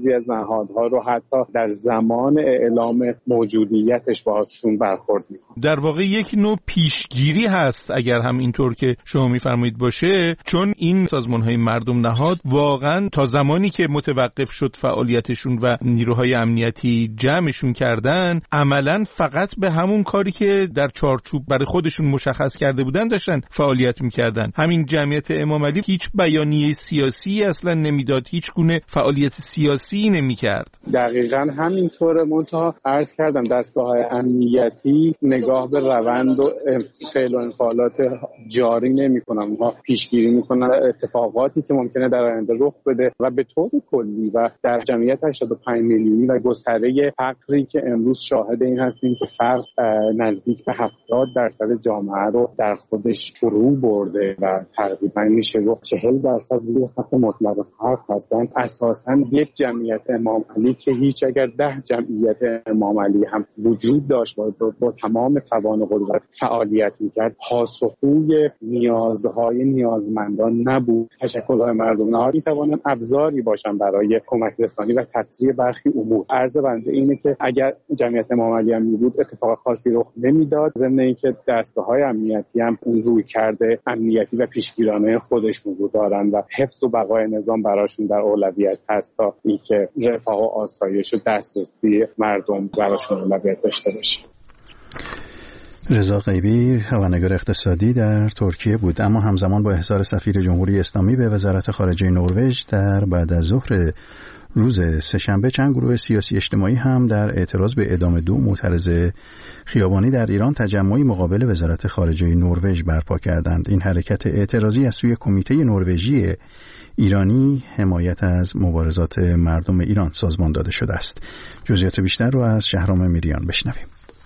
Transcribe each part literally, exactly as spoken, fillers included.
بعضی از نهادها رو حتی در زمان اعلام موجودیتش باهاشون برخورد میکنه. در واقع یک نوع پیشگیری هست اگر هم اینطور که شما میفرمایید باشه، چون این سازمان‌های مردم نهاد واقعا تا زمانی که متوقف شد فعالیتشون و نیروهای امنیتی جمعشون کردن، عملاً فقط به همون کاری که در چارچوب برای خودشون مشخص کرده بودن داشتن فعالیت میکردن. همین جمعیت امام علی هیچ بیانیه سیاسی اصلا نمیداد، هیچ گونه فعالیت سیاسی نمیکرد. دقیقاً همینطوره. منتها عرض کردم دستگاه‌های امنیتی نگاه به روند و فعل و انفعالات جاری نمی‌کنن، اونها پیشگیری می‌کنن اتفاقاتی که ممکنه در آینده رخ بده و به طور کلی و در جمعیت هشتاد و پنج میلیونی و گستره فقری که امروز شاهد این هستیم که فقر نزدیک به هفتاد درصد جامعه رو در خودش فرو برده و تقریبا میشه گفت چهل درصد زیر خط مطلق فقر هستن. اساساً یک جمعیت امام علی که هیچ اگر ده جمعیت امام علی هم وجود داشت و با, با تمام توان و قدرت فعالیت میکرد، پاسخگوی نیازهای نیازمندان نبود. تشکل‌های مردم نهاد میتوانند ابزاری باشن برای کمک رسانی و تسریع برخی امور. عرض بنده اینه که اگر جمعیت امام علی هم بود اتفاق خاصی رخ نمیداد، ضمن اینکه دستگاه‌های امنیتی هم اون روی کرده امنیتی و پیشگیرانه خودشون رو دارن و حفظ و بقای نظام براشون در اولویت هست تا اینکه رفاه و آسایش و دسترسی مردم براشون اولویت داشته باشه. رضا غیبی خبرنگار اقتصادی در ترکیه بود. اما همزمان با احضار سفیر جمهوری اسلامی به وزارت خارجه نروژ در بعد از ظهر روز سه‌شنبه، چند گروه سیاسی اجتماعی هم در اعتراض به اعدام دو معترض خیابانی در ایران تجمعی مقابل وزارت خارجه نروژ برپا کردند. این حرکت اعتراضی از سوی کمیته نروژی ایرانی حمایت از مبارزات مردم ایران سازمان داده شده است. جزئیات بیشتر رو از شهرام میریان بشنویم.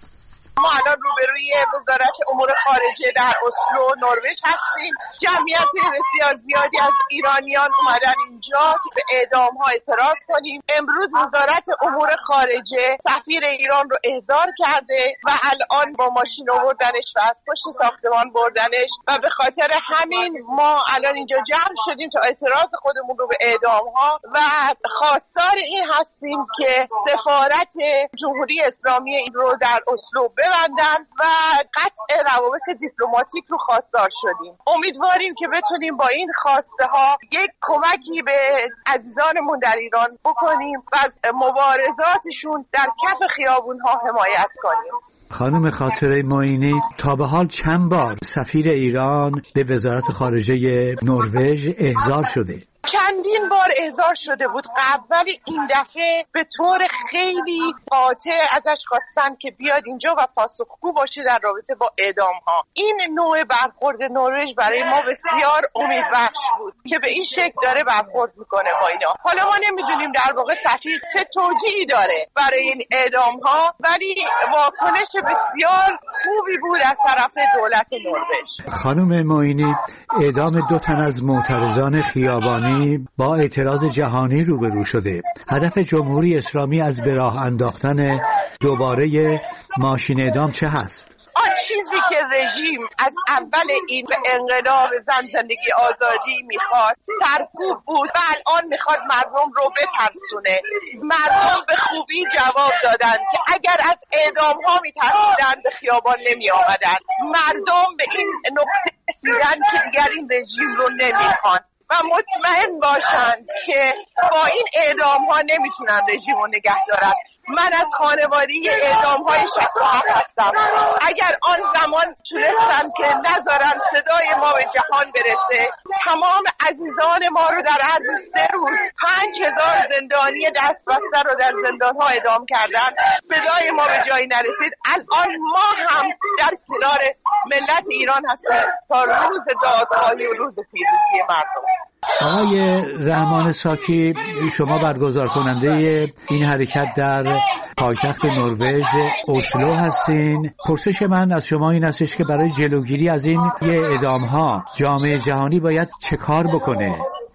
ما الان روبروی وزارت امور خارجه در اسلو نروژ هستیم. جمعیت بسیار زیادی از ایرانیان اومدن اینجا که به اعدام ها اعتراض کنیم. امروز وزارت امور خارجه سفیر ایران رو احضار کرده و الان با ماشین آوردنش و از پشت ساختمان بردنش و به خاطر همین ما الان اینجا جمع شدیم تا اعتراض خودمون رو به اعدام ها و خواستار این هستیم که سفارت جمهوری اسلامی این رو در اسلو ببندن و قطع روابط دیپلماتیک رو خواستار شدیم. امیدواریم که بتونیم با این خواسته ها یک کمکی به عزیزانمون در ایران بکنیم و از مبارزاتشون در کف خیابون ها حمایت کنیم. خانم خاطره معینی، تا به حال چند بار سفیر ایران به وزارت خارجه نروژ احضار شده؟ چندین بار احضار شده بود قبل، ولی این دفعه به طور خیلی قاطع ازش خواستن که بیاد اینجا و پاسخگو باشه در رابطه با اعدام ها. این نوع برخورد نروژ برای ما بسیار امیدبخش بود که به این شکل داره برخورد میکنه با اینا. حالا ما نمیدونیم در واقع سفیر چه توجیهی داره برای این اعدام ها، ولی واکنش بسیار خوبی بود از طرف دولت نروژ. خانم معینی، اعدام دو تن از معترضان خیابانی با اعتراض جهانی روبرو شده. هدف جمهوری اسلامی از به راه انداختن دوباره ماشین اعدام چه هست؟ آن چیزی که رژیم از اول این انقلاب زن زندگی آزادی میخواد سرکوب بود و الان میخواد مردم رو بترسونه. مردم به خوبی جواب دادن که اگر از اعدام ها میترسیدن به خیابان نمی آمدن. مردم به این نقطه رسیدن که دیگر این رژیم رو نمیخوان و مطمئن باشند که با این اعدام ها نمیتونن رژیم رو نگه دارن. من از خانواده اعدام های شصت و هفت هستم. اگر آن زمان تونستن که نذارن صدای ما به جهان برسه، تمام عزیزان ما رو در عرض سه روز پنج هزار زندانی دست بسته رو در زندان ها اعدام کردن، صدای ما به جایی نرسید. الان ما هم در کنار ملت ایران هستیم تا روز دادخواهی و روز پیروزی مردم. آقای رحمان ساکی، شما برگزار کننده این حرکت در پایتخت نروژ اسلو هستین. پرسش من از شما این هستش که برای جلوگیری از این اعدام ها جامعه جهانی باید چه کار بکنه؟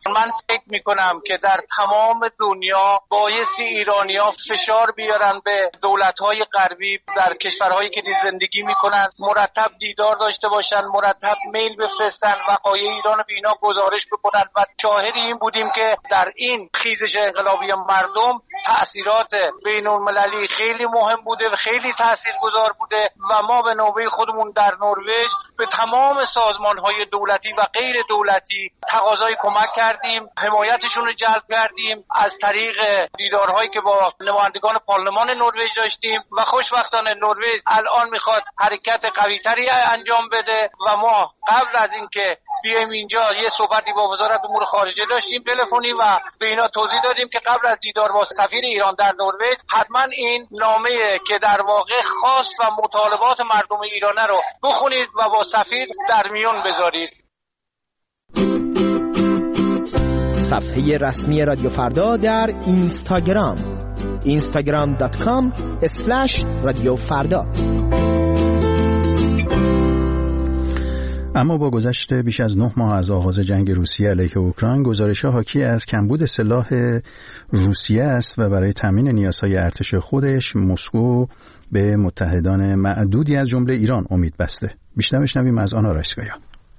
من فکر میکنم که در تمام دنیا بایستی ایرانی‌ها فشار بیارن به دولت‌های غربی در کشورهایی که زندگی میکنن، مرتب دیدار داشته باشن، مرتب میل بفرستن، وقایع ایران رو به اینا گزارش بکنن و شاهد این بودیم که در این خیزش انقلابی مردم تأثیرات بین‌المللی خیلی مهم بوده و خیلی تاثیرگذار بوده و ما به نوبه خودمون در نروژ به تمام سازمان‌های دولتی و غیر دولتی تقاضای کمک کردیم، حمایتشون رو جلب کردیم از طریق دیدارهایی که با نمایندگان پارلمان نروژ داشتیم و خوشبختانه نروژ الان میخواد حرکت قوی‌تری انجام بده و ما قبل از اینکه بیایم اینجا یه صحبتی با وزارت امور خارجه داشتیم تلفنی و به اینا توضیح دادیم که قبل از دیدار با سفیر ایران در نروژ حتما این نامه که در واقع خواست و مطالبات مردم ایرانه رو بخونید و با سفیر در میون بذارید. صفحه رسمی رادیو فردا در اینستاگرام اینستاگرام دات کام اسلش رادیو فردا. اما با گذشت بیش از نه ماه از آغاز جنگ روسیه علیه اوکراین، گزارش‌ها حاکی از کمبود سلاح روسیه است و برای تامین نیازهای ارتش خودش مسکو به متحدان معدودی از جمله ایران امید بسته. بیشتر بشنویم از آنا رایسکایا.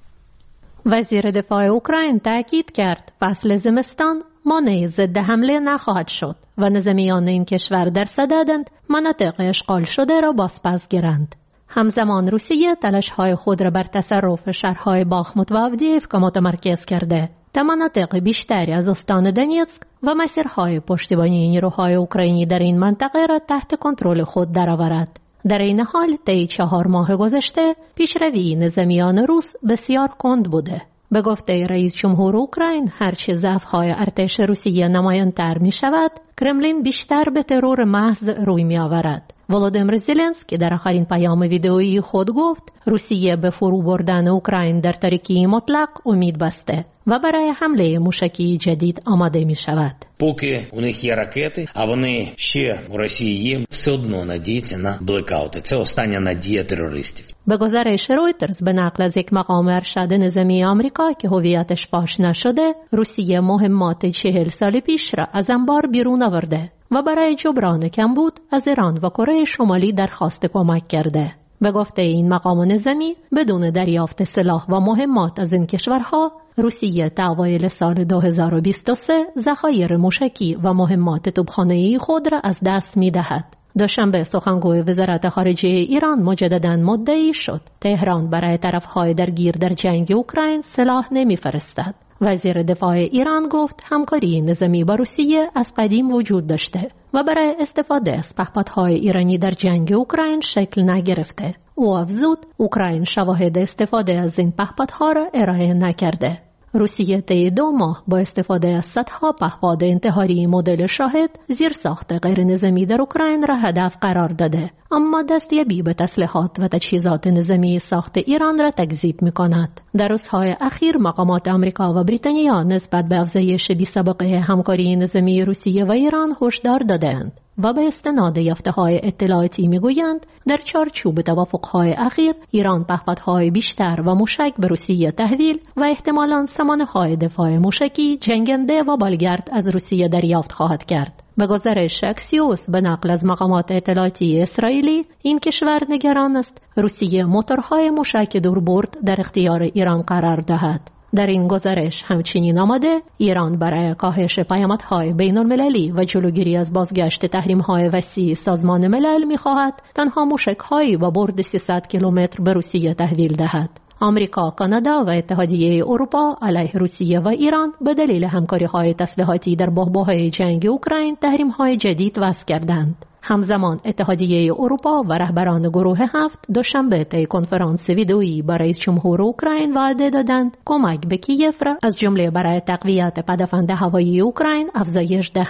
وزیر دفاع اوکراین تاکید کرد فصل زمستان مانع ضد حمله نخواهد شد و نظامیان این کشور در صددند مناطق اشغال شده را بازپس گیرند. همزمان روسیه تلاش‌های خود را بر تصرف شهرهای باخموت و آودییفکا متمرکز کرده تا مناطق بیشتری از استان دنیتسک و مسیرهای پشتیبانی نیروهای اوکراینی در این منطقه را تحت کنترل خود درآورد. در این حال طی چهار ماه گذشته پیشروی نظامیان روس بسیار کند بوده. به گفته رئیس جمهور اوکراین هرچه ضعف‌های ارتش روسیه نمایان‌تر می‌شود، کرملین بیشتر به ترور محض روی می‌آورد. ولودیمیر زلنسکی در آخرین پیام ویدئویی خود گفت روسیه به فرو بردن اوکراین در تاریکی مطلق امید بسته و برای حمله موشکی جدید آماده می شود. Поки у них є ракети, а вони ще в Росії є, все одно надіються на блекаути. Це остання надія терористів. به گزارش رویترز به نقل از یک مقام ارشد نظامی آمریکا که هویتش فاش نشده، روسیه مهمات چهل سال پیش را از انبار بیرون آورده و برای جبران کمبود از ایران و کره شمالی درخواست کمک کرده. به گفته این مقام نظامی بدون دریافت سلاح و مهمات از این کشورها، روسیه تا اوایل سال دو هزار و بیست و سه ذخایر موشکی و مهمات توپخانه‌ای خود را از دست می‌دهد. دوشنبه سخنگوی وزارت خارجه ایران مجدداً مدعی شد تهران برای طرف‌های درگیر در جنگ اوکراین سلاح نمی‌فرستد. وزیر دفاع ایران گفت همکاری نظامی با روسیه از قدیم وجود داشته و برای استفاده از پهپادهای ایرانی در جنگ اوکراین شکل نگرفته. او افزود اوکراین شواهد استفاده از این پهپادها را ارائه نکرده. روسیه طی دو ماه با استفاده از صدها پهپاد انتحاری مدل شاهد زیرساخت غیر نظامی در اوکراین را هدف قرار داده، اما دستیابی به تسلیحات و تجهیزات نظامی ساخت ایران را تکذیب می‌کند. در روزهای اخیر مقامات آمریکا و بریتانیا نسبت به افزایش بی‌سابقه همکاری نظامی روسیه و ایران هشدار دادند و به استناد یافته‌های اطلاعاتی می‌گویند در چارچوب توافق‌های اخیر ایران پهپادهای بیشتر و موشک به روسیه تحویل و احتمالاً سامانه‌های دفاع موشکی جنگنده و بالگرد از روسیه دریافت خواهد کرد. به گزارش اکسیوس به نقل از مقامات اطلاعاتی اسرائیلی، این کشور نگران است روسیه موتورهای موشک دوربرد در اختیار ایران قرار دهد. در این گزارش همچنین آمده ایران برای کاهش پیامدهای بین المللی و جلوگیری از بازگشت تحریم‌های وسیع سازمان ملل می‌خواهد تنها موشک‌هایی با برد سیصد کیلومتر به روسیه تحویل دهد. آمریکا، کانادا و اتحادیه اروپا علیه روسیه و ایران به دلیل همکاری‌های تسلیحاتی در بحبوحه جنگ اوکراین تحریم‌های جدید وضع کردند. همزمان اتحادیه اروپا و رهبران گروه هفت دوشنبه طی کنفرانس ویدئویی با رئیس جمهور اوکراین وعده دادند کمک به کیف را از جمله برای تقویت پدافند هوایی اوکراین افزایش دهند.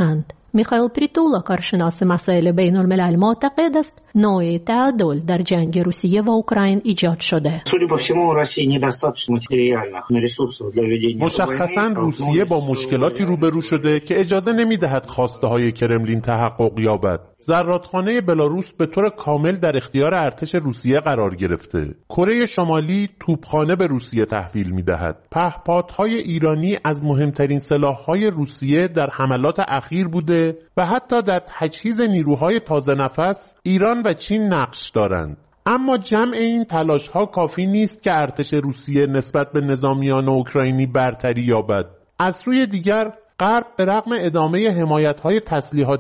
میخائیل پریتولا کارشناس مسائل بین الملل معتقد است نوع تعادل در جنگ روسیه و اوکراین ایجاد شده. مشخصاً روسیه با مشکلاتی روبرو شده که اجازه نمیدهد خواسته های کرملین تحقق یابد. زرادخانه بلاروس به طور کامل در اختیار ارتش روسیه قرار گرفته. کره شمالی توپخانه به روسیه تحویل میدهد. پهپادهای ایرانی از مهمترین سلاح‌های روسیه در حملات اخیر بوده و حتی در تجهیز نیروهای تازه نفس ایران و چین نقش دارند. اما جمع این تلاش‌ها کافی نیست که ارتش روسیه نسبت به نظامیان اوکراینی برتری یابد. از سوی دیگر غرب به رغم ادامه حمایت‌های تسلیحاتی